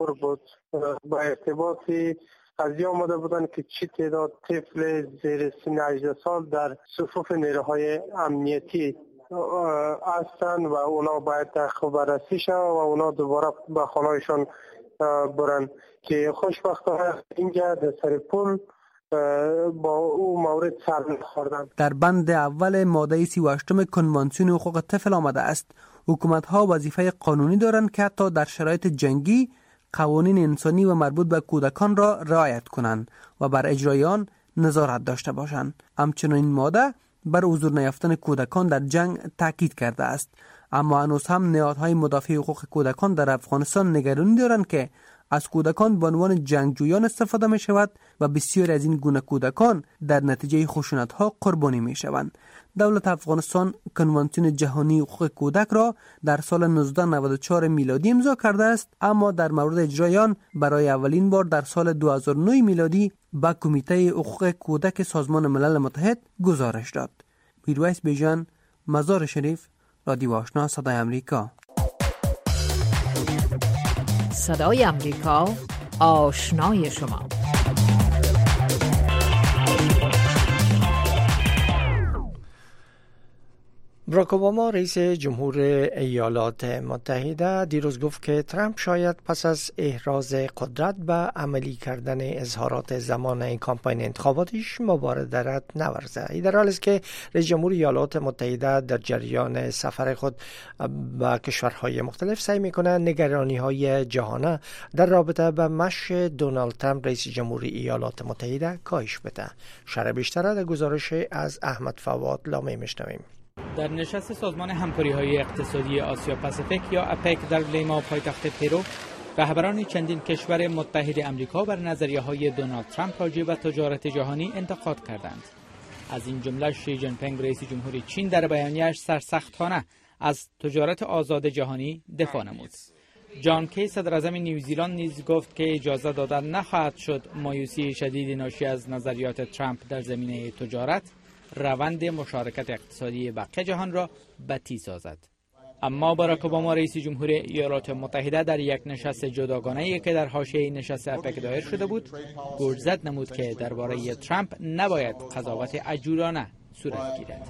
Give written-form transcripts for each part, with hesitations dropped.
تشکر بود. با ارتباطی قضیه آمده بودن که چی تعداد طفل زیر سن 18 سال در صفوف نیروهای امنیتی هستند و اونا باید تحقیق بررسی شود و اونا دوباره به خانه‌شان برن که خوشبختانه اینجا در سر پل با او مورد سر نخوردن. در بند اول ماده 38 کنوانسیون حقوق طفل آمده است حکومت‌ها وظیفه قانونی دارند که حتی در شرایط جنگی قوانین انسانی و مربوط به کودکان را رعایت کنند و بر اجرای آن نظارت داشته باشند. همچنین این ماده بر حضور نیافتن کودکان در جنگ تاکید کرده است. اما هنوز هم نهادهای مدافع حقوق کودکان در افغانستان نگرانی دارند که از کودکان به عنوان جنگجویان استفاده می شود و بسیاری از این گونه کودکان در نتیجه خشونت‌ها قربانی می شوند. دولت افغانستان کنوانسیون جهانی حقوق کودک را در سال 1994 میلادی امضا کرده است، اما در مورد اجرای آن برای اولین بار در سال 2009 میلادی به کمیته حقوق کودک سازمان ملل متحد گزارش داد. میرویس بیژن، مزار شریف، رادیو آشنا، صدای امریکا. صدای امریکا، آشنای شما. باراک اوباما رئیس جمهور ایالات متحده دیروز گفت که ترامپ شاید پس از احراز قدرت به عملی کردن اظهارات زمان کامپاین انتخاباتیش مبادرت نورزه. این در حالی است که رئیس جمهور ایالات متحده در جریان سفر خود به کشورهای مختلف سعی میکنه نگرانی‌های جهانی در رابطه با مشی دونالد ترامپ رئیس جمهور ایالات متحده کاهش بده. شرح بیشتر در گزارش از احمد فواد لامی میشنویم. در نشست سازمان همکاری‌های اقتصادی آسیا پاسیفیک یا اپک در لیما پایتخت پرو، رهبران چندین کشور متحد آمریکا بر نظریه‌های دونالد ترامپ راجع به تجارت جهانی انتقاد کردند. از این جمله شی جین پینگ رئیس جمهور چین در بیانیه‌اش سرسختانه از تجارت آزاد جهانی دفاع نمود. جان کی صدر اعظم نیوزیلند نیز گفت که اجازه داده نخواهد شد مایوسی شدید ناشی از نظریات ترامپ در زمینه تجارت روند مشارکت اقتصادی بقیه جهان را بطی سازد. اما باراک اوباما رئیس جمهور ایالات متحده در یک نشست جداگانه‌ای که در حاشیه نشست اپک دایر شده بود، گرزد نمود که درباره ترامپ نباید قضاوت عجولانه صورت گیرد.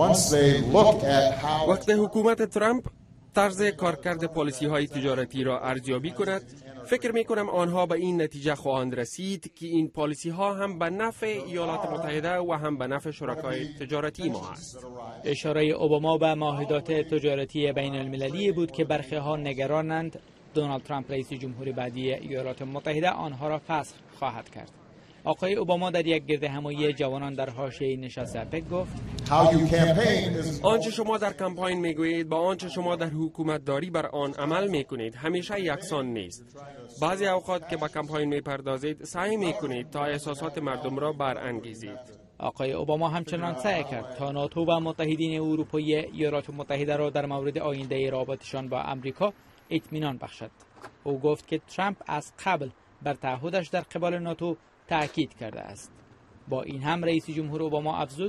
وقتی حکومت ترامپ طرز کارکرد پالیسی‌های تجارتی را ارزیابی کند، فکر می‌کنم آنها به این نتیجه خواهند رسید که این پالیسی‌ها هم به نفع ایالات متحده و هم به نفع شرکای تجارتی ما است. اشاره اوباما به معاهدات تجارتی بین المللی بود که برخی‌ها نگرانند دونالد ترامپ رئیس جمهور بعدی ایالات متحده آنها را فسخ خواهد کرد. آقای اوباما در یک گردهمایی جوانان در حاشیه نشست اپک گفت: آنچه شما در کمپاین میگویید با آنچه شما در حکومت داری بر آن عمل میکنید همیشه یکسان نیست. بعضی اوقات که با کمپاین میپردازید سعی میکنید تا احساسات مردم را برانگیزید. آقای اوباما همچنان سعی کرد تا ناتو و متحدین اروپایی ایالات متحده را در مورد آینده رابطشان با امریکا اطمینان بخشد. او گفت که ترامپ از قبل بر تعهدش در قبال ناتو تأکید کرده است. با این هم رئیس جمهور اوباما افزود: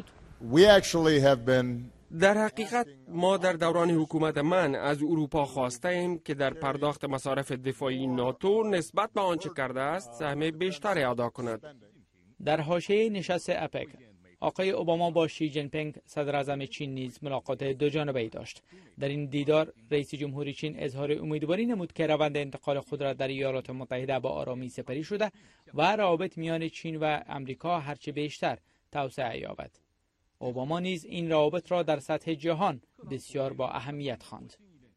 در حقیقت ما در دوران حکومت من از اروپا خواسته ایم که در پرداخت مصارف دفاعی ناتو نسبت به آنچه کرده است سهم بیشتری ادا کند. در حاشیه نشست اپک آقای اوباما با شی جین پینگ صدر اعظم چین نیز ملاقات دوجانبه‌ای داشت. در این دیدار رئیس جمهور چین اظهار امیدواری نمود که روند انتقال قدرت در ایالات متحده با آرامی سپری شده و روابط میان چین و امریکا هرچه بیشتر توسعه یابد. اوباما نیز این روابط را در سطح جهان بسیار با اهمیت خواند.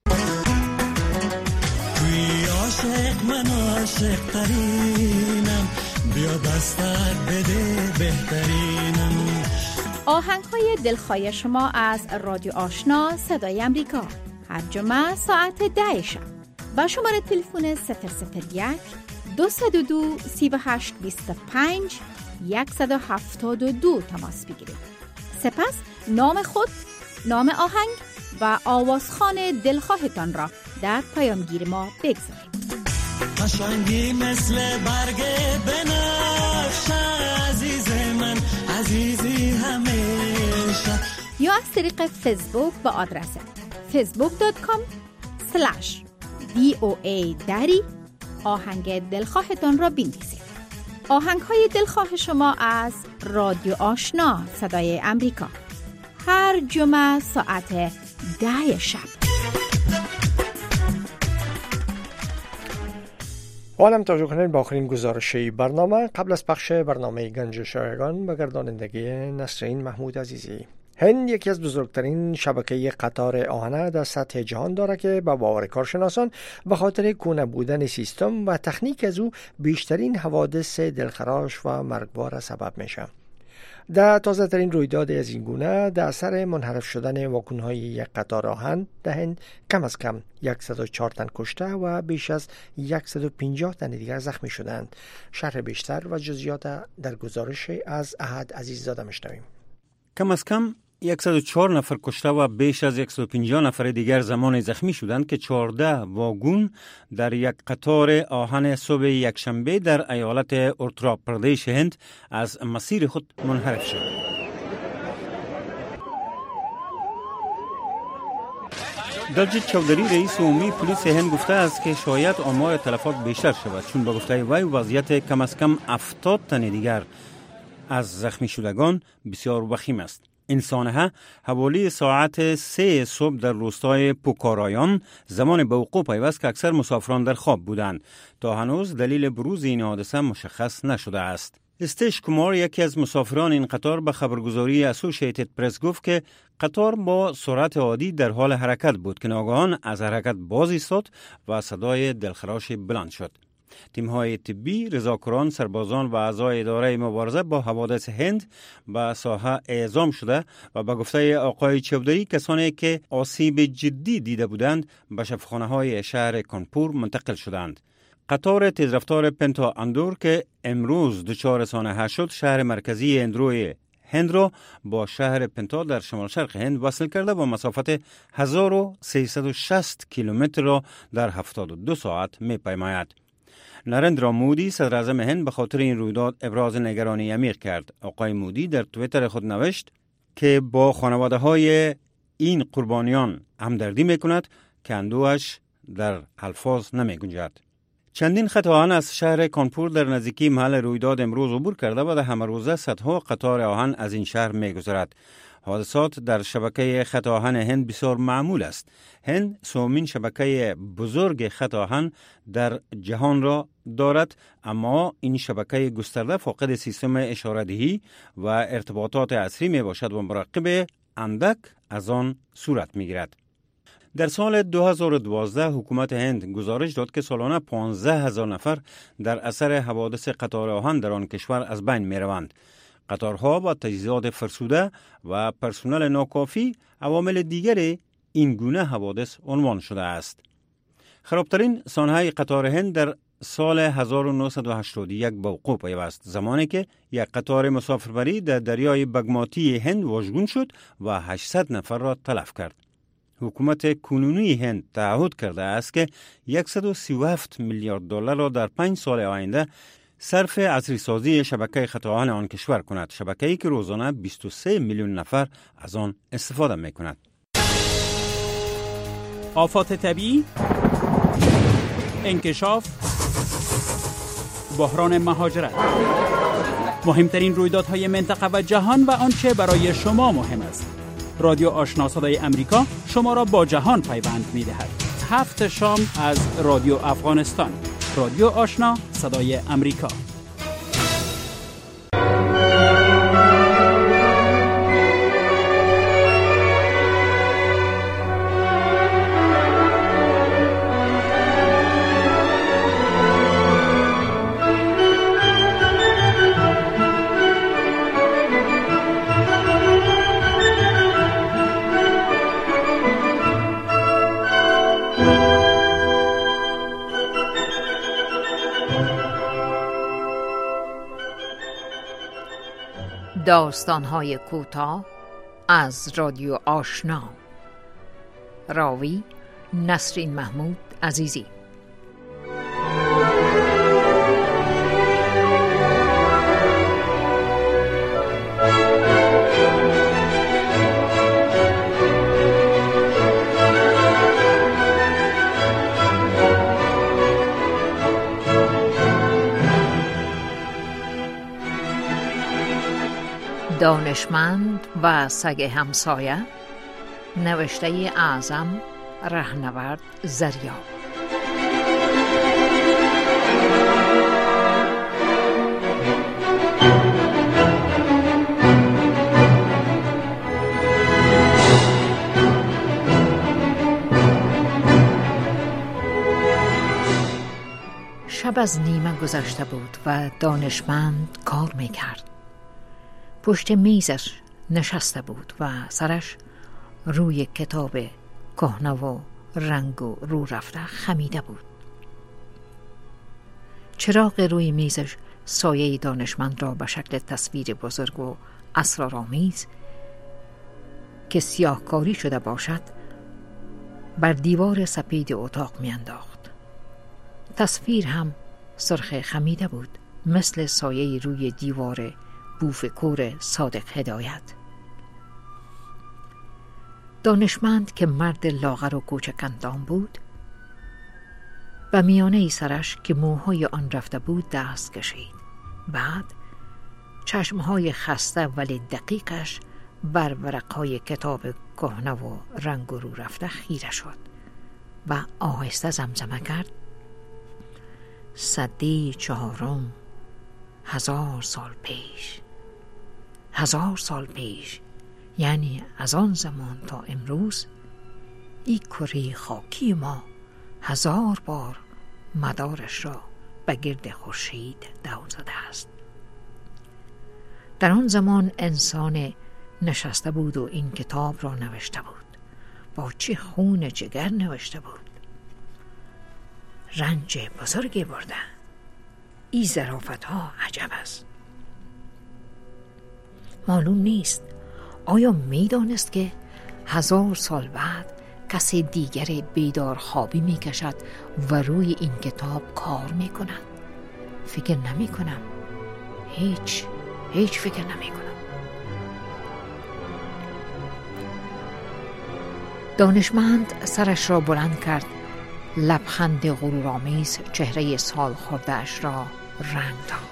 عاشق من عاشق ترینم، بیا بستر بده بهترینم. آهنگ‌های دلخواه شما از رادیو آشنا صدای امریکا هر جمعه ساعت 10 شب با شماره تلفن 001 202 38 25 172 تماس بگیرید. سپس نام خود، نام آهنگ و آوازخوان دلخواهتان را در پیامگیر ما بگذارید. قشنگی مثل برگ بنفشه، عزیز من عزیزی همیشه. یا از طریق فیسبوک با آدرس facebook.com/DOA آهنگ دلخواهتان را بنویسید. آهنگ های دلخواه شما از رادیو آشنا صدای امریکا، هر جمعه ساعت 10 شب. حالا توجه کنید با آخرین گزارشی برنامه. قبل از پخش برنامه گنج شایگان به گردانندگی نسرین محمود عزیزی. هند یکی از بزرگترین شبکه قطار آهنه در سطح جهان داره که به باور کارشناسان به خاطر کهنه بودن سیستم و تکنیک از او بیشترین حوادث دلخراش و مرگبار سبب میشه. در تازه ترین رویداد از این گونه در اثر منحرف شدن واگن‌های یک قطار آهن در هند کم از کم 104 تن کشته و بیش از 150 تن دیگر زخمی شدند. شرح بیشتر و جزئیات در گزارش از احد عزیززاده میشنویم. کم از کم 104 نفر کشته و بیش از 150 نفر دیگر زمان زخمی شدند که 14 واگن در یک قطار آهن صبح یکشنبه در ایالت اتر پردیش هند از مسیر خود منحرف شد. دلجیت چودری رئیس عمومی پلیس هند گفته است که شاید آمار تلفات بیشتر شود، چون با گفته وی وضعیت کم از کم 70 تن دیگر از زخمی شدگان بسیار وخیم است. این سانحه حوالی ساعت 3 صبح در روستای پوکارایان زمان به وقوع پیوست که اکثر مسافران در خواب بودند. تا هنوز دلیل بروز این حادثه مشخص نشده است. استیش کمار یکی از مسافران این قطار به خبرگزاری اسوسییتد پرس گفت که قطار با سرعت عادی در حال حرکت بود که ناگهان از حرکت باز ایستاد و صدای دلخراش بلند شد. تیم‌های طبی، رضاکاران، سربازان و اعضای اداره مبارزه با حوادث هند به ساحه اعزام شده و به گفته آقای چودری کسانی که آسیب جدی دیده بودند به شفاخانه‌های شهر کانپور منتقل شدند. قطار تیزرفتار پنتا اندور که امروز دچار سانحه شد، شهر مرکزی اندروی هند را با شهر پنتا در شمال شرق هند وصل کرده و مسافت 1360 کیلومتر را در 72 ساعت می‌پیماید. نریندرا مودی صدر اعظم هند به خاطر این رویداد ابراز نگرانی عمیق کرد. آقای مودی در توییتر خود نوشت که با خانواده های این قربانیان همدردی میکند که اندوهش در الفاظ نمی گنجد. چندین خط آهن از شهر کانپور در نزدیکی محل رویداد امروز عبور کرده و در همه روزه صدها قطار آهن از این شهر میگذرد. حادثات در شبکه خط آهن هند بسیار معمول است. هند سومین شبکه بزرگ خط آهن در جهان را دارد، اما این شبکه گسترده فاقد سیستم اشاره‌دهی و ارتباطات عصری می باشد و مراقب اندک از آن صورت می گیرد. در سال 2012 حکومت هند گزارش داد که سالانه 15,000 نفر در اثر حوادث قطار آهن در آن کشور از بین می روند. قطارها با تجهیزات فرسوده و پرسنل ناکافی عوامل دیگر این گونه حوادث عنوان شده است. خرابترین سانحه قطار هند در سال 1981 به وقوع پیوست، زمانی که یک قطار مسافربری در دریای بگماتی هند واژگون شد و 800 نفر را تلف کرد. حکومت کنونی هند تعهد کرده است که 137 میلیارد دلار را در 5 سال آینده صرف عصری سازی شبکه خط آهن آن کشور کند، شبکه‌ای که روزانه 23 میلیون نفر از آن استفاده می‌کند. آفات طبیعی، انکشاف، بحران مهاجرت، مهمترین رویدادهای منطقه و جهان و آنچه برای شما مهم است. رادیو آشنا صدای امریکا شما را با جهان پیوند می‌دهد. 7 شام از رادیو افغانستان. رادیو آشنا صدای امریکا. داستان‌های کوتاه از رادیو آشنا. راوی نسرین محمود عزیزی. دانشمند و سگ همسایه، نوشته اعظم رهنورد زریا. شب از نیمه گذشته بود و دانشمند کار میکرد. پشت میزش نشسته بود و سرش روی کتاب کهنه و رنگ و رو رفته خمیده بود. چراغ روی میزش سایه دانشمند را به شکل تصویر بزرگ و اسرارآمیز که سیاهکاری شده باشد بر دیوار سپید اتاق میانداخت. تصویر هم سرخ خمیده بود، مثل سایه روی دیوار بوفکور صادق هدایت. دانشمند که مرد لاغر و کوچکندام بود، و میانه سرش که موهای آن رفته بود دست کشید. بعد چشمهای خسته ولی دقیقش بر ورقهای کتاب کهنه و رنگ رو رفته خیره شد و آهسته زمزمه کرد: سده چهارم، 1000 سال پیش. 1000 سال پیش یعنی از آن زمان تا امروز این کره خاکی ما 1000 بار مدارش را به گرد خورشید دور زده است. در آن زمان انسان نشسته بود و این کتاب را نوشته بود. با چه خون جگر نوشته بود. رنج بزرگی برده. این ظرافت ها عجب است. معلوم نیست آیا میدانست که 1000 سال بعد کسی دیگر بیدار خوابی میکشد و روی این کتاب کار میکند؟ فکر نمی کنم. هیچ فکر نمی کنم. دانشمند سرش را بلند کرد، لبخند غرورآمیز چهره سال خورده اش را رنگ داد.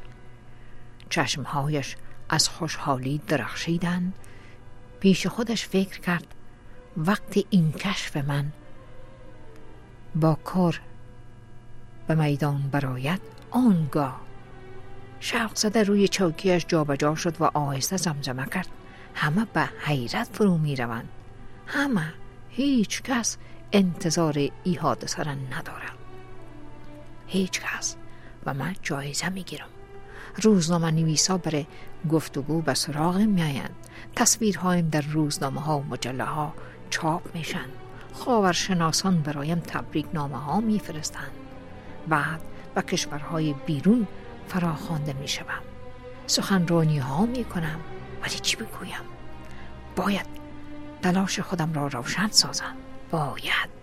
چشمهایش از خوشحالی درخشیدند. پیش خودش فکر کرد وقتی این کشف من با کار به میدان براید، آنگاه شوق زده روی چوکیش جابجا شد و آهسته زمزمه کرد: همه به حیرت فرو می روند. همه، هیچ کس انتظار ای حادثه را ندارد. هیچ کس. و من جایزه می گیرم. روزنامه نویسا برای گفتگو به سراغ می آیند. تصویرهایم در روزنامه ها و مجله ها چاپ میشن. خاورشناسان برایم تبریک نامه ها می فرستند. بعد به کشورهای بیرون فراخوانده می شوم. سخنرانی ها می کنم. ولی چی بگویم؟ باید تلاش خودم را روشن سازم. باید.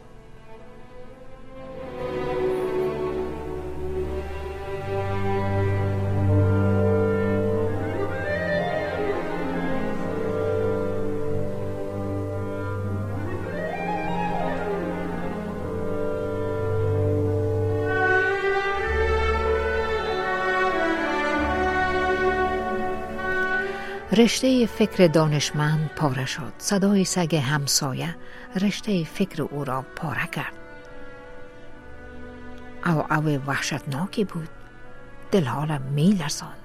رشته فکر دانشمند پاره شد. صدای سگ همسایه رشته فکر او را پاره کرد. او وحشتناکی بود. دلحالم می لرزاند.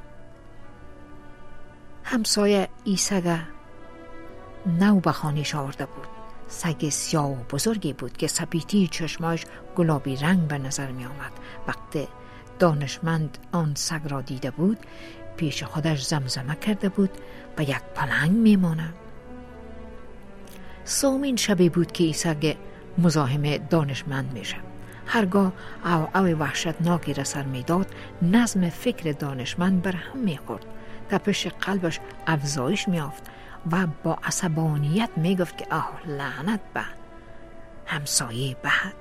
همسایه ای سگ نو به خانه‌اش آورده بود. سگ سیاه و بزرگی بود که سپیدی چشماش گلابی رنگ به نظر می آمد. وقتی دانشمند آن سگ را دیده بود، پیش خودش زمزمه کرده بود: به یک پلنگ میمانم. سومین شبی بود که سگ مزاحم دانشمند میشه. هرگاه او وحشتناکی را سر میداد، نظم فکر دانشمند بر هم میخورد. تپش قلبش افزایش میافت و با عصبانیت میگفت که لعنت به همسایه بد.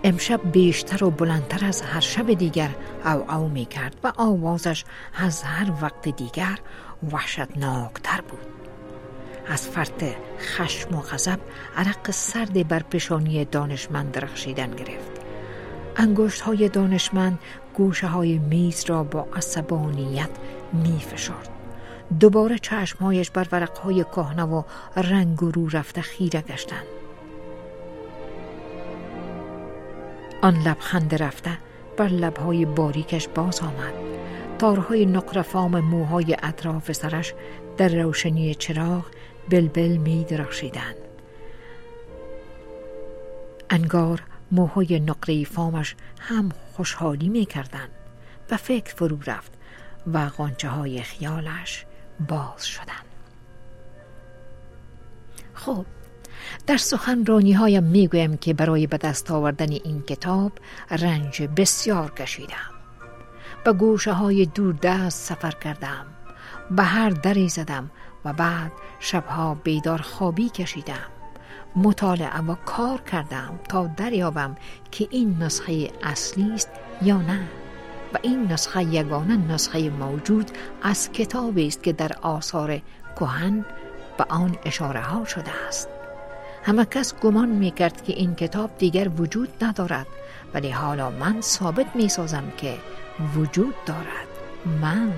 امشب بیشتر و بلندتر از هر شب دیگر او می کرد و آوازش از هر وقت دیگر وحشتناکتر بود. از فرط خشم و غضب عرق سرد بر پیشانی دانشمند درخشیدن گرفت. انگشت‌های دانشمند گوشه‌های میز را با عصبانیت می‌فشرد. دوباره چشمهایش بر ورقهای کهنه و رنگ و رو رفته خیره گشتند. آن لبخند رفته بر لبهای باریکش باز آمد. تارهای نقره‌فام موهای اطراف سرش در روشنی چراغ بلبل می درخشیدند. انگار موهای نقره فامش هم خوشحالی می کردند. و فکر فرو رفت و غنچه های خیالش باز شدند. خب، در سخنرانی هایم می گویم که برای به دست آوردن این کتاب رنج بسیار کشیدم. به گوشه های دوردست سفر کردم، به هر دری زدم و بعد شبها بیدار خوابی کشیدم. مطالعه و کار کردم تا دریابم که این نسخه اصلی است یا نه. و این نسخه یگانه نسخه موجود از کتابی است که در آثار کهن به آن اشاره ها شده است. همه کس گمان میکرد که این کتاب دیگر وجود ندارد، ولی حالا من ثابت میسازم که وجود دارد. من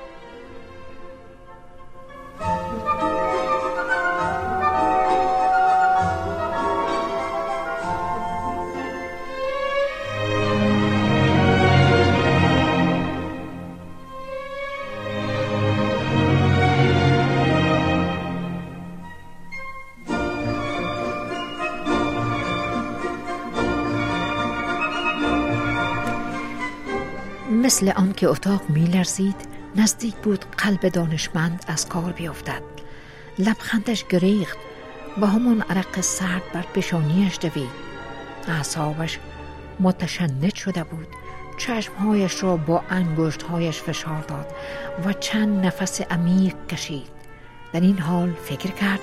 مثل آن که اتاق می لرزید، نزدیک بود قلب دانشمند از کار بیفتد. لبخندش گریخت و همون عرق سرد بر پیشانیش دوید. اعصابش متشنج شده بود. چشمهایش را با انگشتهایش فشار داد و چند نفس عمیق کشید. در این حال فکر کرد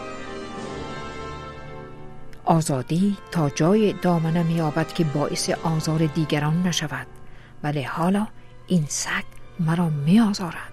آزادی تا جای دامنه می یابد که باعث آزار دیگران نشود، ولی حالا این سگ مرا می آزارد.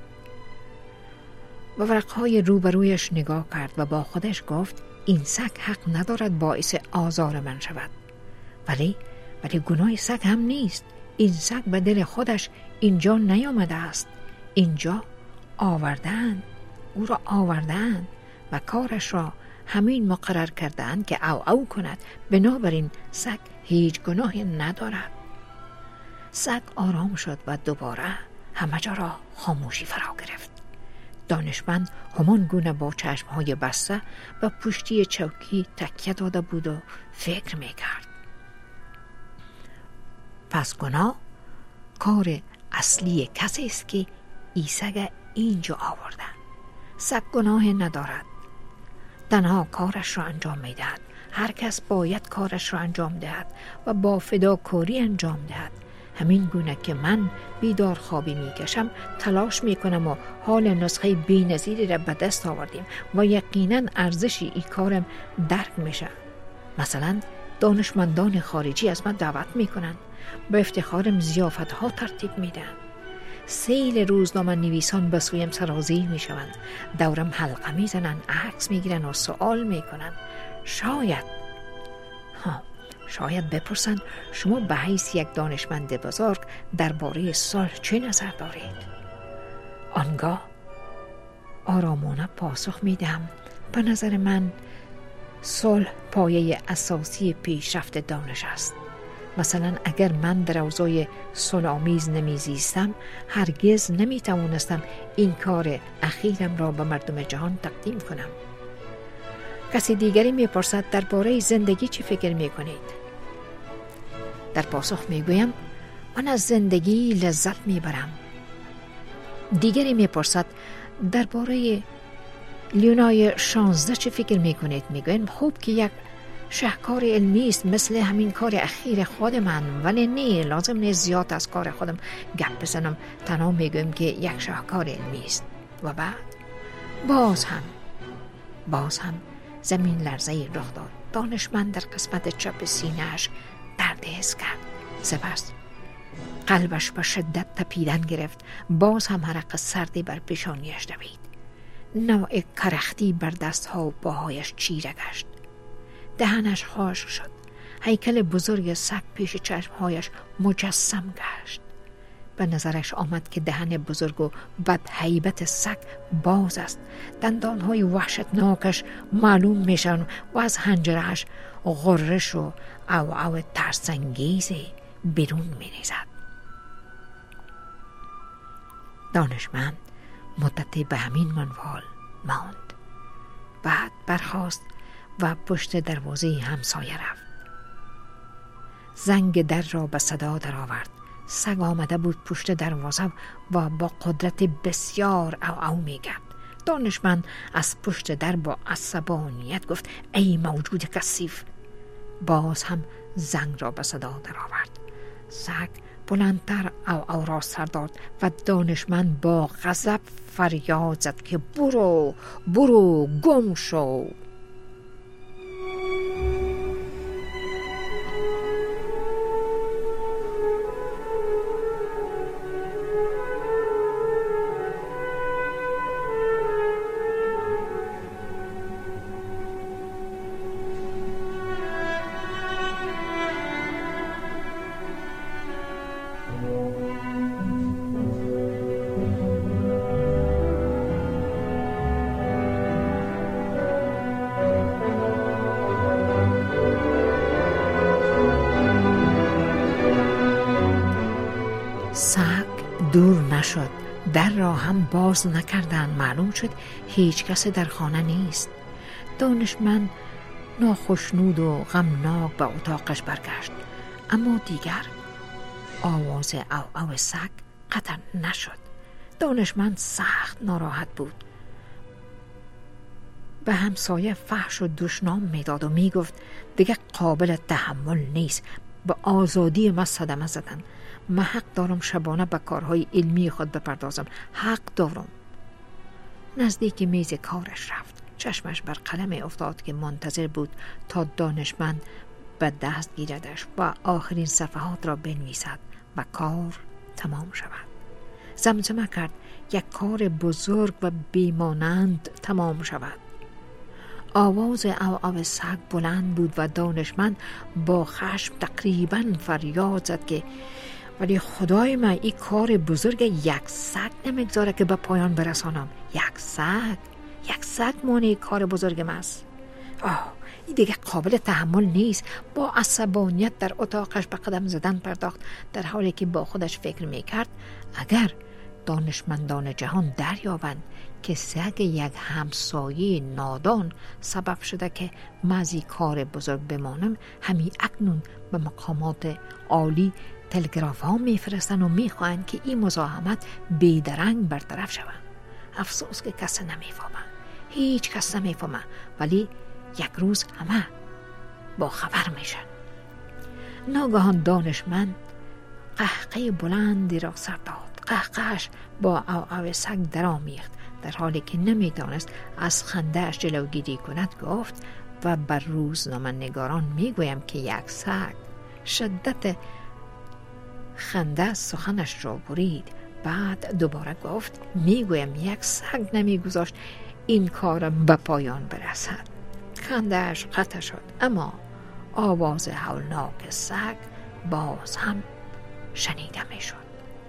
و ورقهای روبرویش نگاه کرد و با خودش گفت این سگ حق ندارد باعث آزار من شود. ولی گناه سگ هم نیست. این سگ به دل خودش اینجا نیامده است. اینجا آوردن، او را آوردن و کارش را همین مقرر کردند که او کند. بنابراین سگ هیچ گناهی ندارد. سگ آرام شد و دوباره همه جا را خاموشی فرا گرفت. دانشمند همان گونه با چشمهای بسته و پشتی چوکی تکیه داده بود و فکر میکرد. پس گناه کار اصلی کسی است که ای سگ اینجا آورده. سگ گناه ندارد، تنها کارش را انجام میدهد. هر کس باید کارش را انجام دهد و با فداکاری انجام دهد. همین گونه که من بیدار خوابی میکشم، تلاش میکنم و حال نسخه بی‌نظیری را به دست آوردیم و یقینا ارزشی ای کارم درک میشه. مثلا دانشمندان خارجی از من دعوت میکنن، به افتخارم ضیافت ها ترتیب میدن. سیل روزنامه نویسان به سویم سرازیر میشوند، دورم حلقه میزنن، عکس میگیرن و سوال میکنن. شاید بپرسن شما به حیث یک دانشمند بزرگ درباره صلح چه نظر دارید؟ آنگاه آرامانه پاسخ میدم به نظر من صلح پایه اساسی پیشرفت دانش است. مثلا اگر من در اوضاع صلح‌آمیز نمیزیستم، هرگز نمیتوانستم این کار اخیرم را به مردم جهان تقدیم کنم. کسی دیگری میپرسد درباره زندگی چی فکر میکنید؟ در پاسخ میگویم من از زندگی لذت میبرم. دیگری میپرسد درباره لیونای 16 چی فکر میکنید؟ میگویم خوب که یک شهکار علمی است مثل همین کار اخیر خود من، ولی نه لازم نیست زیاد از کار خودم گپ بزنم، تنها میگویم که یک شهکار علمی است. و بعد باز هم زمین لرزه رخ داد. دانشمند در قسمت چپ سینه‌اش درد حس کرد. سپس قلبش به شدت تپیدن گرفت. باز هم حرق سردی بر پیشانیش دوید. نوع کرختی بر دستها و پاهایش چیره گشت. دهنش خشک شد. هیکل بزرگ سگ پیش چشمهایش مجسم گشت. به نظرش آمد که دهن بزرگ و بدهیبت سگ باز است. دندانهای وحشتناکش معلوم میشن و از حنجرهش غرش و او ترسانگیزی بیرون میریزد. دانشمند مدتی به همین منوال ماند. بعد برخاست و پشت دروازه همسایه رفت. زنگ در را به صدا درآورد. سگ آمده بود پشت دروازه و با قدرت بسیار او میکرد. دانشمند از پشت در با عصبانیت گفت ای موجود کثیف. باز هم زنگ را به صدا درآورد. سگ بلندتر او را سر داد و دانشمند با غضب فریاد زد که برو برو گم شو. سگ دور نشد. در را هم باز نکردن. معلوم شد هیچ کس در خانه نیست. دانشمند ناخشنود و غمناک به اتاقش برگشت. اما دیگر آواز او سگ قطع نشد. دانشمند سخت ناراحت بود. به همسایه فحش و دشنام میداد و میگفت دیگه قابل تحمل نیست. به آزادی ما صدمه زدن. من حق دارم شبانه به کارهای علمی خود بپردازم. حق دارم. نزدیک میز کارش رفت. چشمش بر قلم افتاد که منتظر بود تا دانشمند به دست گیردش و آخرین صفحات را بنویسد و کار تمام شود. زمزمه کرد یک کار بزرگ و بیمانند تمام شود. آواز او سگ بلند بود و دانشمند با خشم تقریبا فریاد زد که ولی خدای من این کار بزرگ یک سگ نمیگذاره که به پایان برسانم. یک سگ مانع کار بزرگ من است. این دیگه قابل تحمل نیست. با عصبانیت در اتاقش به قدم زدن پرداخت، در حالی که با خودش فکر میکرد اگر دانشمندان جهان دریابند که سگ یک همسایه نادان سبب شده که مزی کار بزرگ بمانم، همین اکنون به مقامات عالی تلگراف ها میفرستن و میخواهند که این مزاحمت بیدرنگ برطرف شود. افسوس که کس نمیفهمه. هیچ کس نمیفهمه. ولی یک روز همه با خبر میشن. ناگهان دانشمند قهقه بلندی را سر داد. قهقهش با او سگ درآمیخت. در حالی که نمیدانست از خنده‌اش جلوگیری کند گفت و بر روزنامه نگاران میگویم که یک سگ. شدت خنده سخنش را برید. بعد دوباره گفت میگویم یک سگ نمیگذاشت این کارم به پایان برسد. خنده‌اش قطع شد، اما آواز هولناک سگ باز هم شنیده میشد.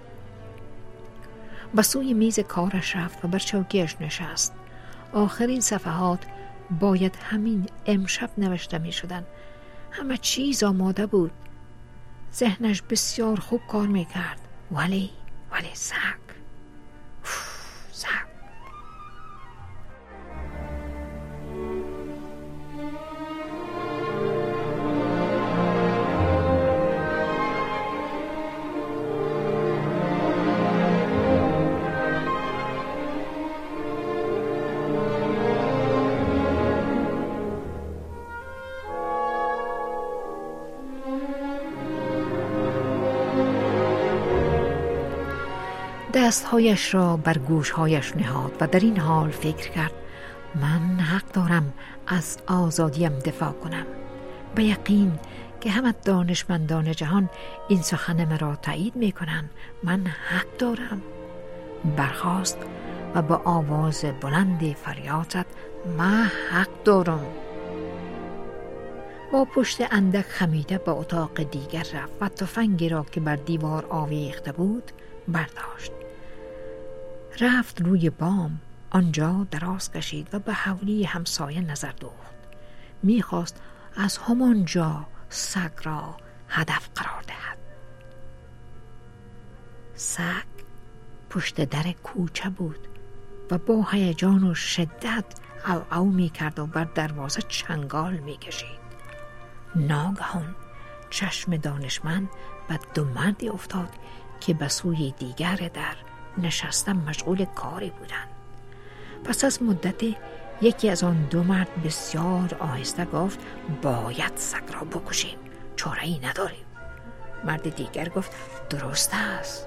به سوی میز کارش رفت و بر چوکیش نشست. آخرین صفحات باید همین امشب نوشته می شدن. همه چیز آماده بود. ذهنش بسیار خوب کار می کرد. ولی سگ. دستهایش را بر گوشهایش نهاد و در این حال فکر کرد من حق دارم از آزادیم دفاع کنم. به یقین که همه دانشمندان جهان این سخن مرا تایید می کنند. من حق دارم. برخاست و با آواز بلندی فریاد زد: من حق دارم. با پشت اندک خمیده به اتاق دیگر رفت و تفنگی را که بر دیوار آویخته بود برداشت. رفت روی بام، آنجا دراز کشید و به حولی همسایه نظر دوخت. میخواست از همانجا سگ را هدف قرار دهد. سگ پشت در کوچه بود و با هیجان و شدت او می کرد و بر دروازه چنگال می کشید. ناگهان چشم دانشمند به دو مردی افتاد که به سوی دیگر در نشسته مشغول کاری بودند. پس از مدتی یکی از آن دو مرد بسیار آهسته گفت: باید سگ را بکشیم، چاره‌ای نداریم. مرد دیگر گفت: درست است.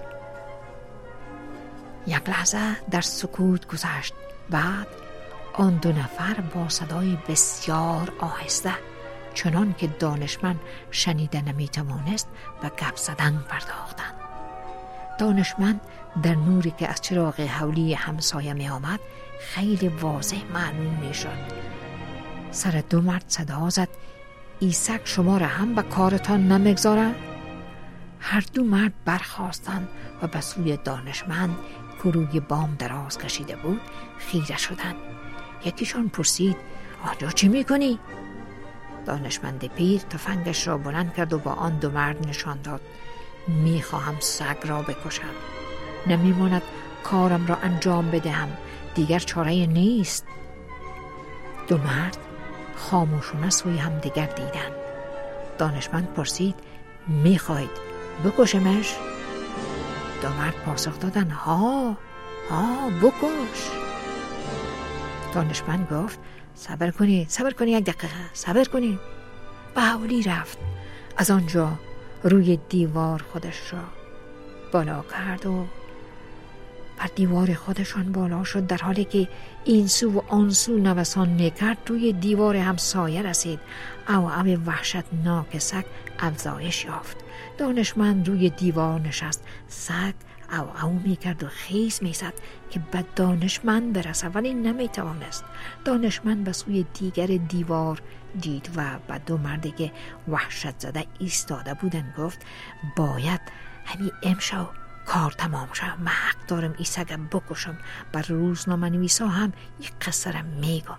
یک لحظه در سکوت گذشت. بعد آن دو نفر با صدای بسیار آهسته، چنان که دانشمند شنیده نمیتوانست، به گپ زدن پرداختند. دانشمند در نوری که از چراغ حولی همسایه می آمد خیلی واضح معلوم می شد. سر دو مرد صدا زد: ای سگ شما را هم به کارتان نمیگذاره؟ هر دو مرد برخاستند و به سوی دانشمند که روی بام دراز کشیده بود خیره شدند. یکیشان پرسید: آنجا چی میکنی؟ دانشمند پیر تفنگش را بلند کرد و با آن دو مرد نشان داد: میخواهم سگ را بکشم. نمیماند کارم را انجام بدهم، دیگر چاره نیست. دو مرد خاموشانه سوی هم دیگر دیدند. دانشمند پرسید: میخواید بکشمش؟ دو مرد پاسخ دادند: ها بکش. دانشمند گفت: صبر کنید یک دقیقه صبر کنید. به حولی رفت. از آنجا روی دیوار خودش را بالا کرد و بر دیوار خودشان بالا شد. در حالی که این سو و آن سو نوسان میکرد روی دیوار همسایه رسید. او وحشتناک سگ افزایش یافت. دانشمند روی دیوار نشست. سگ او میکرد و خیز میزد که به دانشمند برسه، ولی نمیتوانست. دانشمند به سوی دیگر دیوار دید و به دو مردی که وحشت زده ایستاده بودن گفت: باید همین امشب کار تمام شد. من حق دارم این سگ بکشم. بر روزنامه نویسا هم یک قصه را میگم.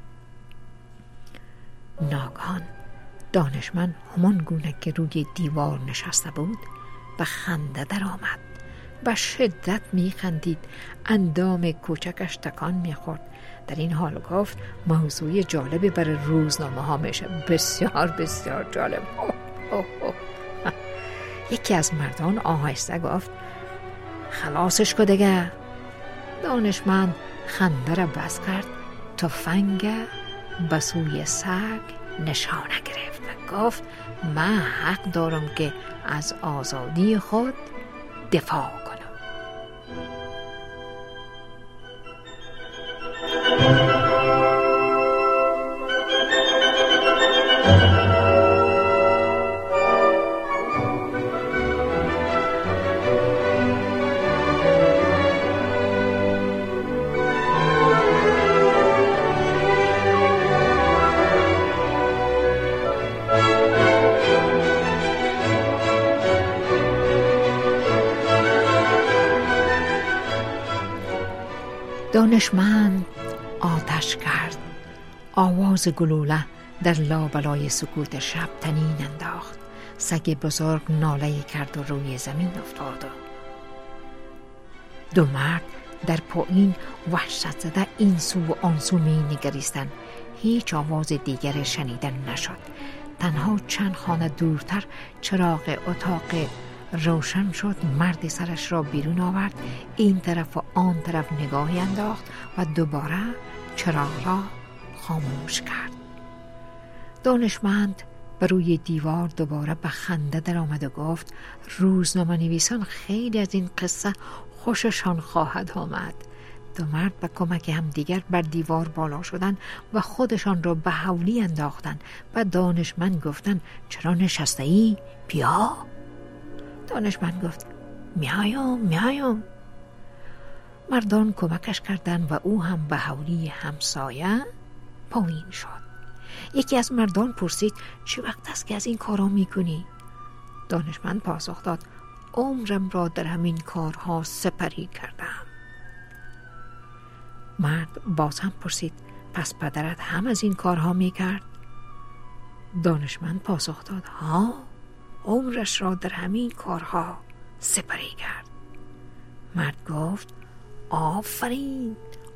ناگهان دانشمند همان گونه که روی دیوار نشسته بود به خنده در آمد. به شدت میخندید. اندام کوچکش تکان میخورد. در این حال گفت: موضوع جالبی برای روزنامه ها میشه. بسیار بسیار جالب. یکی از مردان آهسته گفت: خلاصش که دیگه. دانشمند خنده را بس کرد. تفنگ به سوی سگ نشانه گرفت و گفت: من حق دارم که از آزادی خود دفاع کنم. دانشمند آتش کرد. آواز گلوله در لابلای سکوت شب طنین انداخت. سگ بزرگ ناله کرد و روی زمین افتاد. دو مرد در پایین وحشت زده این سو و آن سو می نگریستند. هیچ آواز دیگر شنیدن نشد. تنها چند خانه دورتر چراغ اتاق روشن شد. مردی سرش را بیرون آورد، این طرف و آن طرف نگاهی انداخت و دوباره چراغ را خاموش کرد. دانشمند بر روی دیوار دوباره به خنده در آمد و گفت: روزنامه نویسان خیلی از این قصه خوششان خواهد آمد. دو مرد به کمک همدیگر بر دیوار بالا شدند و خودشان را به حولی انداختند و دانشمند گفتند چرا نشسته ای؟ بیا. دانشمند گفت میایم. مردان کمکش کردند و او هم به حولی همسایه پایین شد. یکی از مردان پرسید چه وقت است که از این کارا میکنی؟ دانشمند پاسخ داد عمرم را در همین کارها سپری کردم. مرد باز هم پرسید پس پدرت هم از این کارها میکرد؟ دانشمند پاسخ داد ها، عمرش را در همین کارها سپری کرد. مرد گفت آفرین.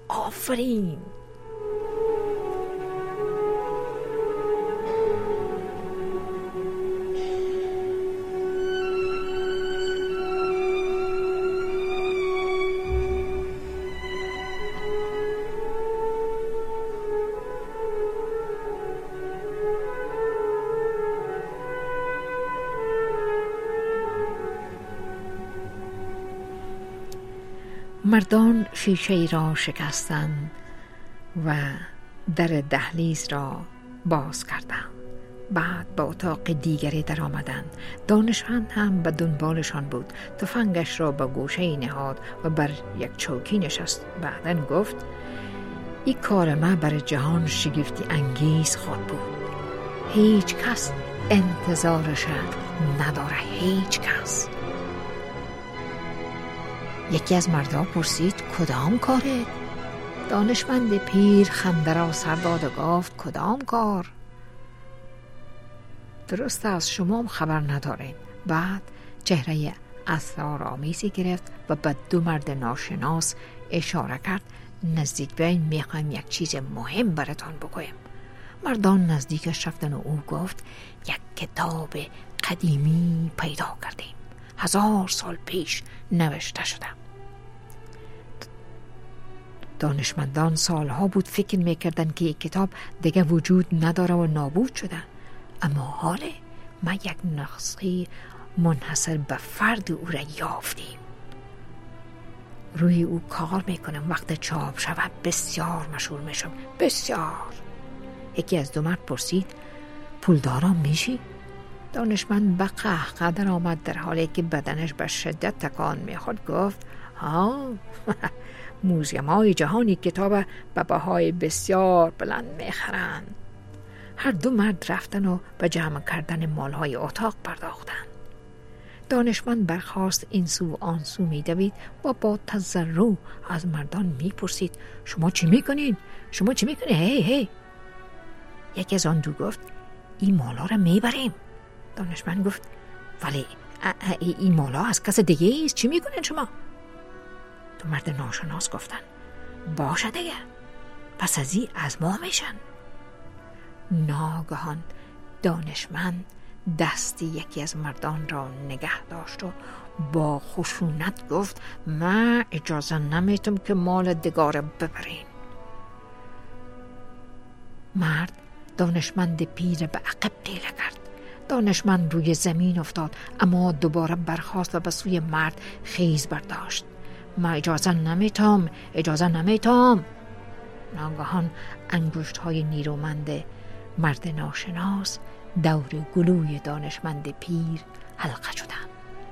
مردان شیشه را شکستند و در دهلیز را باز کردند. بعد به اتاق دیگری در آمدند. دانشمند هم به دنبالشان بود. تفنگش را به گوشه نهاد و بر یک چوکی نشست. بعدن گفت این کار ما بر جهان شگفتی انگیز خواهد بود. هیچ کس انتظارش نداره، هیچ کس. یکی از مردها پرسید کدام کاره؟ دانشمند پیر خنده را سر داد و گفت کدام کار؟ درست از شما هم خبر ندارین. بعد چهره اسرارآمیزی گرفت و به دو مرد ناشناس اشاره کرد نزدیک بیاین، میخوایم یک چیز مهم براتان بگویم. مردان نزدیکش رفتن و او گفت یک کتاب قدیمی پیدا کردیم، 1000 سال پیش نوشته شده. دانشمندان سالها بود فکر میکردن که یک کتاب دیگه وجود نداره و نابود شده، اما حالا ما یک نسخه منحصر به فرد او را یافتیم. روی او کار میکنم، وقت چاپ شود بسیار مشهور میشم، بسیار. یکی از دو مرد پرسید پولداران میشی؟ دانشمند به قهقه در آمد در حالی که بدنش به شدت تکان میخورد. گفت ها موزیم های جهانی کتاب به بهای بسیار بلند میخرند. هر دو مرد رفتن و به جمع کردن مالهای اتاق پرداختند. دانشمند برخاست این سو آن سو میدوید و با تضرع از مردان میپرسید شما چی میکنین؟ شما چی میکنین؟ هی یکی از آن دو گفت این مالا را میبریم. دانشمند گفت ولی این مالا از کس دیگه است، چی میکنین شما؟ دو مرد ناشناس گفتن باشه دیگه، پس از این از ما میشن. ناگهان دانشمند دستی یکی از مردان را نگه داشت و با خشونت گفت من اجازه نمیتم که مال دیگاره ببرین. مرد دانشمند پیر به عقب پیله کرد. دانشمند روی زمین افتاد اما دوباره برخاست و به سوی مرد خیز برداشت. من اجازه نمیتم. ناگهان انگشت های نیرومند مرد ناشناس دور گلوی دانشمند پیر حلقه شدند.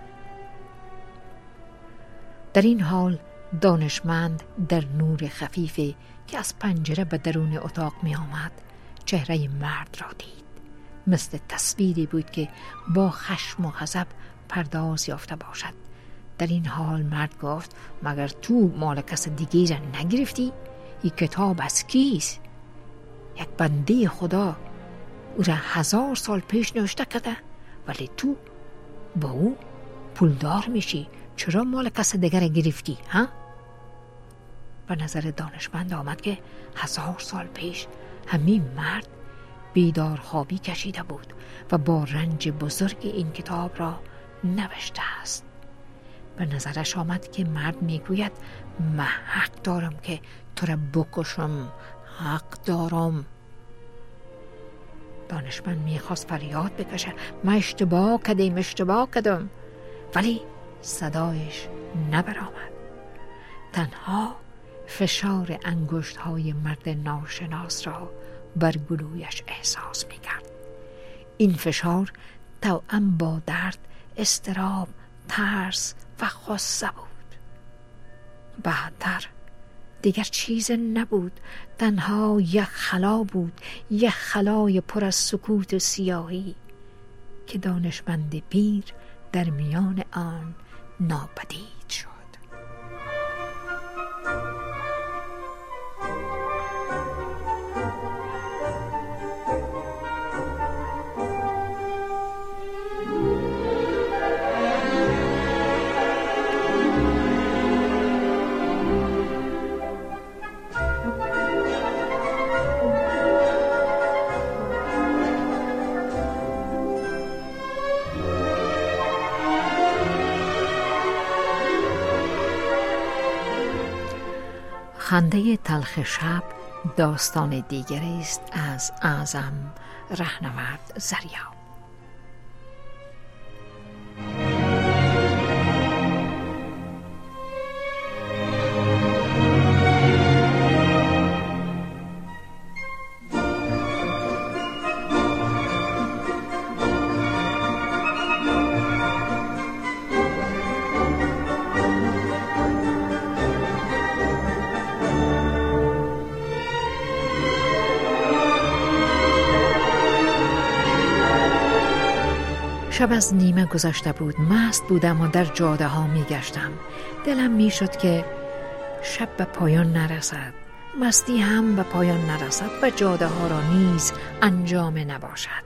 در این حال دانشمند در نور خفیفی که از پنجره به درون اتاق می آمد چهره مرد را دید. مثل تصویری بود که با خشم و غضب پرداز یافته باشد. در این حال مرد گفت مگر تو مال کس دیگه را نگرفتی؟ این کتاب از کیست؟ یک بنده خدا او را 1000 سال پیش نوشته کرده، ولی تو با او پولدار میشی، چرا مال کس دیگر گرفتی؟ ها؟ به نظر دانشمند آمد که 1000 سال پیش همین مرد بیدار خوابی کشیده بود و با رنج بزرگ این کتاب را نوشته است. به نظرش آمد که مرد میگوید من حق دارم که تو را بکشم، حق دارم. دانشمند میخواست فریاد بکشه من اشتباه کردم، ولی صدایش نبرآمد. تنها فشار انگشت های مرد ناشناس را بر گلویش احساس می کرد. این فشار توأم با درد، اضطراب، ترس و غصه بود. بعدتر دیگر چیز نبود، تنها یک خلا بود، یک خلای پر از سکوت و سیاهی که دانشمند پیر در میان آن ناپدید شد. خنده تلخ شب داستان دیگری است از اعظم رهنورد زریاب. شب از نیمه گذشته بود. مست بودم و در جاده ها می گشتم. دلم می شد که شب به پایان نرسد، مستی هم به پایان نرسد و جاده ها را نیز انجام نباشد،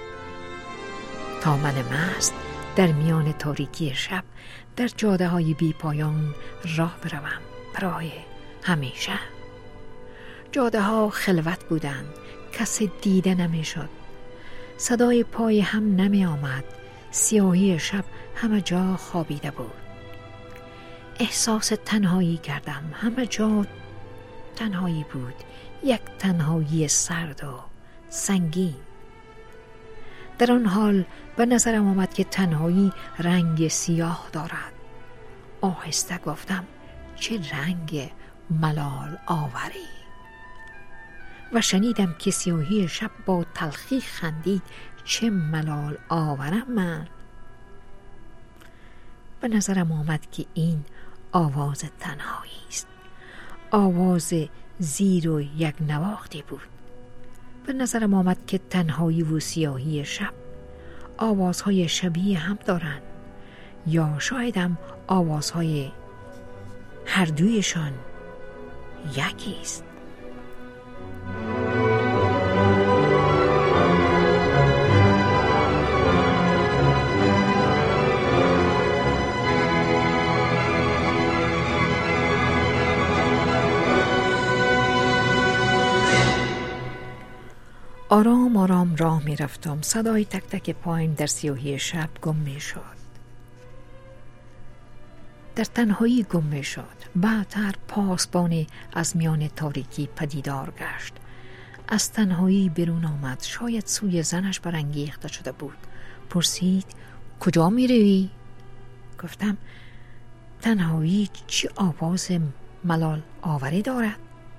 تا من مست در میان تاریکی شب در جاده های بی پایان راه بروم برای همیشه. جاده ها خلوت بودند، کسی دیده نمی شد، صدای پای هم نمی آمد، سیاهی شب همه جا خوابیده بود. احساس تنهایی کردم، همه جا تنهایی بود، یک تنهایی سرد و سنگین. در آن حال به نظرم آمد که تنهایی رنگ سیاه دارد. آهسته گفتم چه رنگ ملال آوری، و شنیدم که سیاهی شب با تلخی خندید. چه ملال آورم من. به نظرم آمد که این آواز تنهایی است، آواز زیر و یک نواختی بود. به نظرم آمد که تنهایی و سیاهی شب آوازهای شبیه هم دارند، یا شایدم آوازهای هر دویشان یکی است. آرام آرام راه می رفتم. صدای تک تک پایم در سیاهی شب گم می شد، در تنهایی گم می شد. بعدتر پاسبانی از میان تاریکی پدیدار گشت. از تنهایی بیرون آمد، شاید سوی زنش برانگیخته شده بود. پرسید کجا می روی؟ گفتم تنهایی چی آواز ملال آوری دارد؟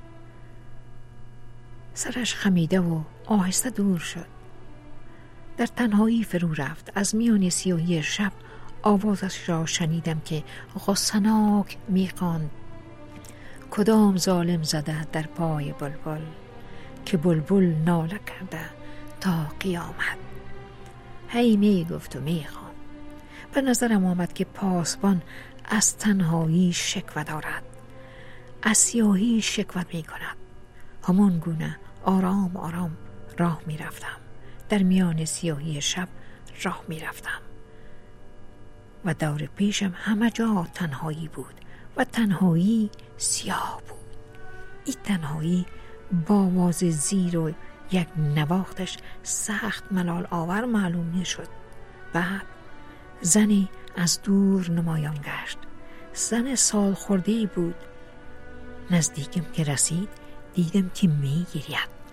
سرش خمیده و آهسته دور شد. در تنهایی فرو رفت. از میان سیاهی شب آوازش را شنیدم که غصناک می‌خواند کدام ظالم زده در پای بلبل، که بلبل ناله کرده تا قیامت. هی میگفت و میخواند. به نظرم آمد که پاسبان از تنهایی شکوه دارد، از سیاهی شکوه میکند. همان گونه آرام آرام راه می رفتم. در میان سیاهی شب راه می رفتم و دور پیشم همه جا تنهایی بود و تنهایی سیاه بود. این تنهایی با آواز زیر و یک نواختش سخت ملال آور معلوم می شد. بعد زنی از دور نمایان گشت. زن سال خورده بود. نزدیکم که رسید دیدم که می گرید.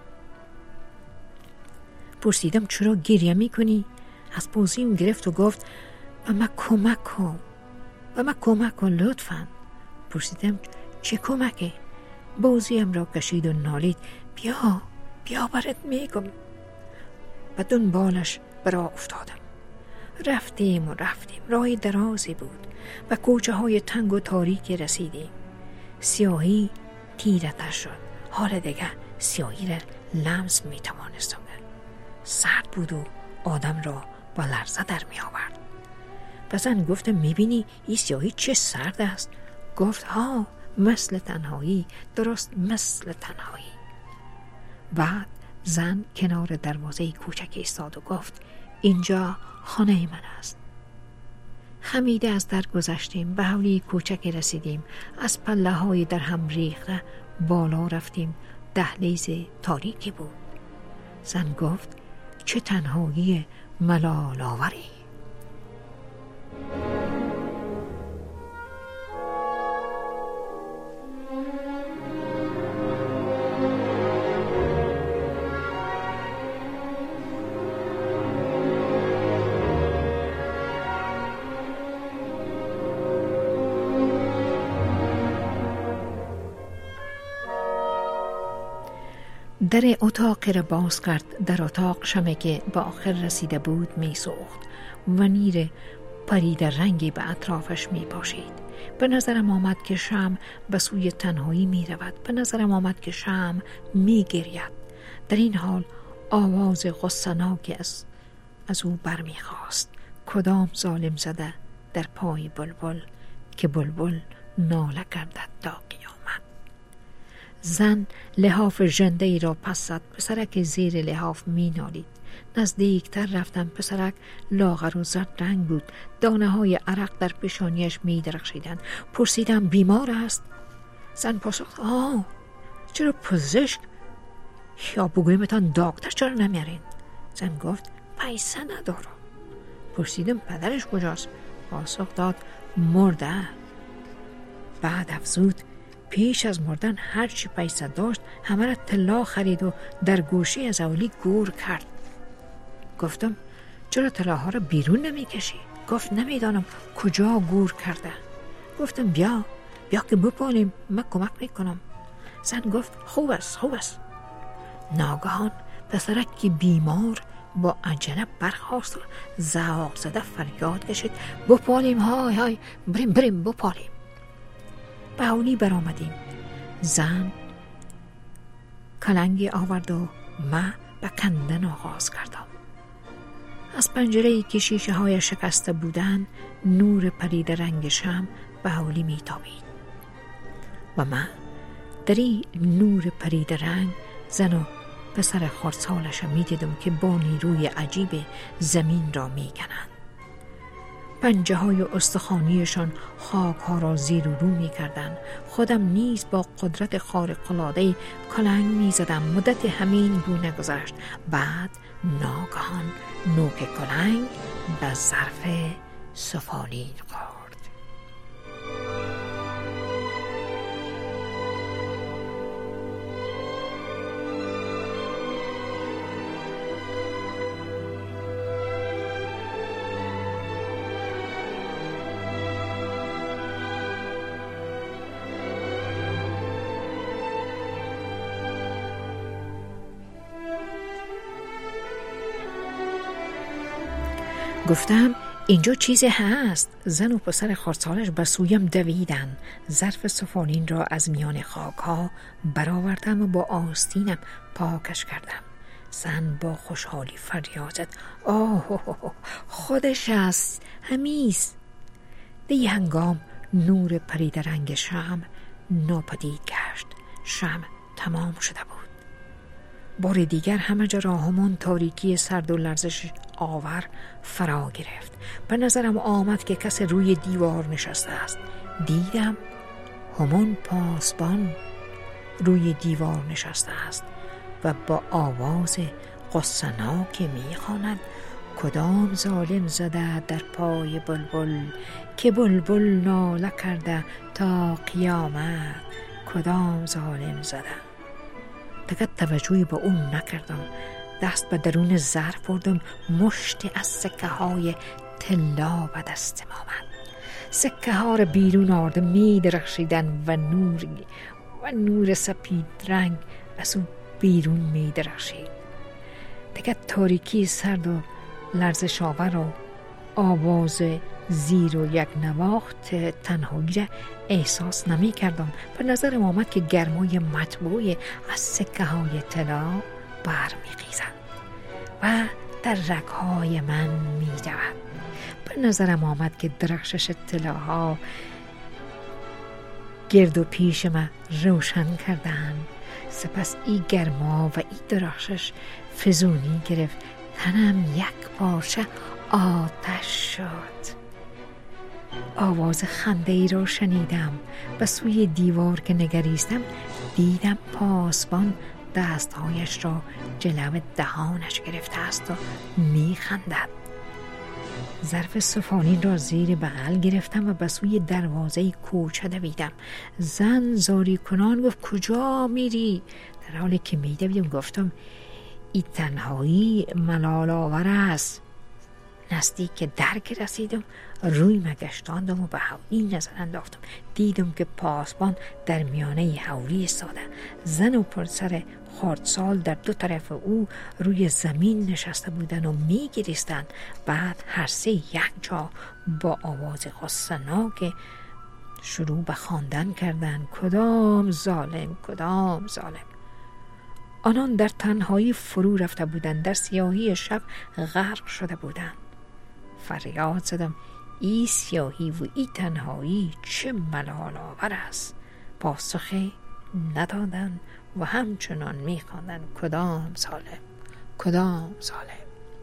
پرسیدم چرا گریه می کنی؟ از پوزیم گرفت و گفت به من کمک کن، به من کمک کن لطفاً. پرسیدم چه کمکه؟ بازویم را کشید و نالید بیا برات میگم. و دنبالش برا افتادم. رفتیم راه درازی بود و کوچه های تنگ و تاریکی رسیدیم. سیاهی تیرتر شد. حال دیگه سیاهی را لمس میتوانستم. سرد بود و آدم را با لرزه در می آورد. پسن گفتم میبینی این سیاهی چه سرد است؟ گفت ها، مثل تنهایی، درست مثل تنهایی. بعد زن کنار دروازه کوچک ایستاد و گفت اینجا خانه من است. خمیده از در گذشتیم، به حولی کوچک رسیدیم. از پله های در هم ریخته بالا رفتیم. دهلیز تاریکی بود. زن گفت چه تنهایی ملال آوری. در اتاق را باز کرد. در اتاق شمعی که به آخر رسیده بود می سوخت و نیر پرید رنگی به اطرافش می پاشید. به نظرم آمد که شمع به سوی تنهایی می رود. به نظرم آمد که شمع می گرید. در این حال آواز غصناکی از او برمی خواست. کدام ظالم زده در پای بلبل که بلبل ناله کردد تا قیامت. زن لحاف ژنده ای را پس زد. پسرک زیر لحاف می نالید. نزدیکتر رفتم. پسرک لاغر و زرد رنگ بود. دانه های عرق در پیشانیش می درخشیدند. پرسیدم بیمار است؟ زن پاسخ چرا پزشک یا بگویمتان دکتر چرا نمیارین؟ زن گفت پیسه ندارم. پرسیدم پدرش کجاست؟ پاسخ داد مرده. بعد افزود پیش از مردن هرچی پیسه داشت همه را طلا خرید و در گوشه از اولی گور کرد. گفتم چرا طلاها را بیرون نمی کشی؟ گفت نمیدانم کجا گور کرده. گفتم بیا که بپالیم، من کمک میکنم. زن گفت خوب است. ناگهان پسرکی بیمار با عجله برخاست و زاغ زده فریاد کشید بپالیم، های بریم بپالیم. به حولی برآمدیم. زن کلنگی آورد و من به کندن آغاز کردم. از پنجره‌ای که شیشه های شکسته بودن نور پرید رنگ شمع به حولی میتابید و من در این نور پرید رنگ زن و پسر خردسالش میدیدم که با نیروی عجیب زمین را میکنند. پنجه های استخوانیشان خاک ها را زیر و رو می کردن. خودم نیز با قدرت خارق‌العاده کلنگ می زدم. مدت همین گونه گذشت. بعد ناگهان نوک کلنگ به ظرف سفالین خورد. گفتم اینجا چیزی هست. زن و پسر خردسالش به سویم دویدن. ظرف سفالین را از میان خاک ها برآوردم و با آستینم پاکش کردم. زن با خوشحالی فریاد زد خودش است، همیست. دی هنگام نور پرید رنگ شمع ناپدید گشت. شمع تمام شده بود. بار دیگر همه جا را همان تاریکی سرد و لرزش آور فرا گرفت. به نظرم آمد که کس روی دیوار نشسته است. دیدم همان پاسبان روی دیوار نشسته است و با آواز غصناکی میخواند کدام ظالم زده در پای بلبل که بلبل ناله کرده تا قیامت. کدام ظالم زده. دیگر توجهی به اون نکردم. دست به درون ظرف بردم. مشتی از سکه های طلا به دستم آمد. سکه ها را بیرون آوردم. می درخشیدن و نوری و نور سپید رنگ از او بیرون می درخشید. دیگر تاریکی سرد و لرزش آور و آواز زیر و یک نواخت تنهایی را احساس نمی کردم. به نظرم آمد که گرمای مطبوع از سکه های طلا برمی خیزد و در رگ‌های من می دود. به نظرم آمد که درخشش طلاها گرد و پیش من روشن کردند. سپس ای گرما و ای درخشش فزونی گرفت. تنم یک پارچه آتش شد. آواز خنده ای را شنیدم. به سوی دیوار که نگریستم دیدم پاسبان دستهایش را جلو دهانش گرفته است و می خندد. ظرف سفالین را زیر بغل گرفتم و به سوی دروازه کوچه دویدم. زن زاری کنان گفت کجا میری؟ در حالی که می دویدم گفتم این تنهایی ملال آور است. نزدیک در که رسیدم روی مگشتاندم و به حولی نظر انداختم. دیدم که پاسبان در میانه حولی ایستاده. زن و پسر خردسال در دو طرف او روی زمین نشسته بودند و میگریستند. بعد هر سه یک جا با آواز غصه‌ناک شروع به خواندن کردند کدام ظالم، کدام ظالم. آنان در تنهایی فرو رفته بودند، در سیاهی شب غرق شده بودند. فریاد زدم ای سیاهی و ای تنهایی چه ملال آور است. پاسخی ندادند و همچنان می‌خواندند کدام ظالم، کدام ظالم.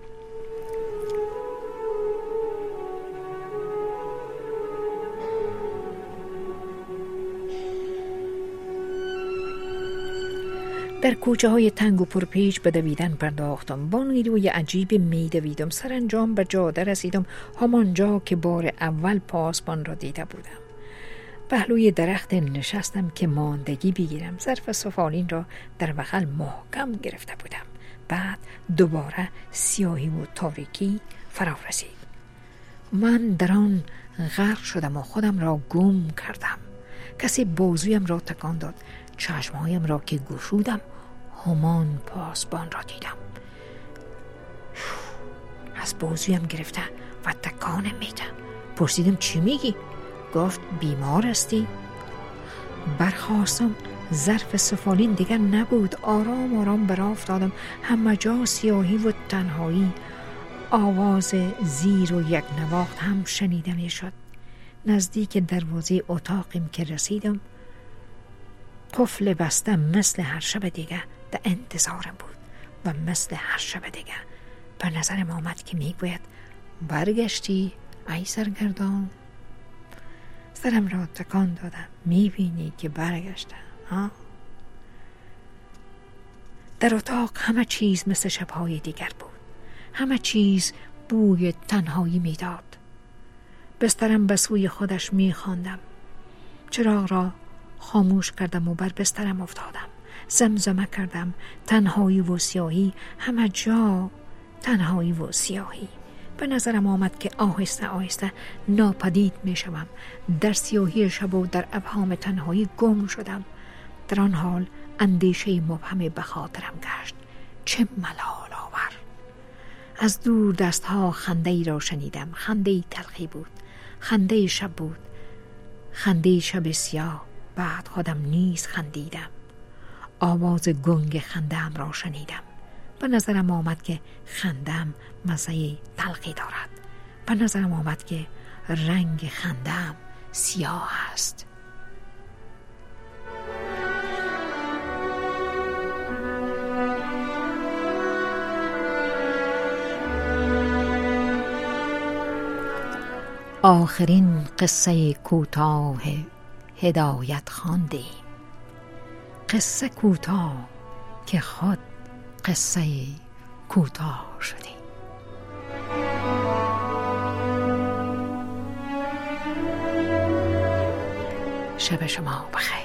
در کوچه های تنگ و پرپیچ به دویدن پرداختم. با نیروی عجیب می دویدم. سرانجام به جاده رسیدم، همانجا که بار اول پاسبان را دیده بودم. پهلوی درخت نشستم که ماندگی بگیرم. ظرف سفالین را در بغل محکم گرفته بودم. بعد دوباره سیاهی و تاریکی فرا رسید. من در آن غرق شدم و خودم را گم کردم. کسی بازویم را تکان داد. چشمهایم را که گشودم همان پاسبان را دیدم. از بازویم گرفته و تکانم میده. پرسیدم چی میگی؟ گفت بیمار هستی؟ برخاستم. ظرف سفالین دیگر نبود. آرام آرام براه افتادم. همه جا سیاهی و تنهایی. آواز زیر و یک نواخت هم شنیده میشد. نزدیک دروازه اتاقم که رسیدم قفل بسته مثل هر شب دیگه در انتظارم بود و مثل هر شب دیگه به نظرم آمد که میگوید برگشتی ای سرگردان. سرم را تکان دادم. میبینی که برگشتم ها؟ در اتاق همه چیز مثل شبهای دیگر بود. همه چیز بوی تنهایی میداد. بسترم به سوی خودش میخواندم. چراغ را خاموش کردم و بر بسترم افتادم. زمزمه کردم تنهایی و سیاهی، همه جا تنهایی و سیاهی. به نظرم آمد که آهسته آهسته ناپدید می شوم. در سیاهی شب و در ابهام تنهایی گم شدم. در آن حال اندیشه مبهم به خاطرم گشت. چه ملال آور. از دور دستها خنده ای را شنیدم. خنده ای تلخی بود. خنده شب بود. خنده شب سیاه. بعد خودم نیز خندیدم. آواز گنگ خنده‌ام را شنیدم. به نظرم آمد که خنده‌ام مزه تلخی دارد. به نظرم آمد که رنگ خنده‌ام سیاه است. آخرین قصه کوتاه هدایت خواندیم. قصه کوتاه که خود قصه کوتاه شدیم. شب شما بخیر.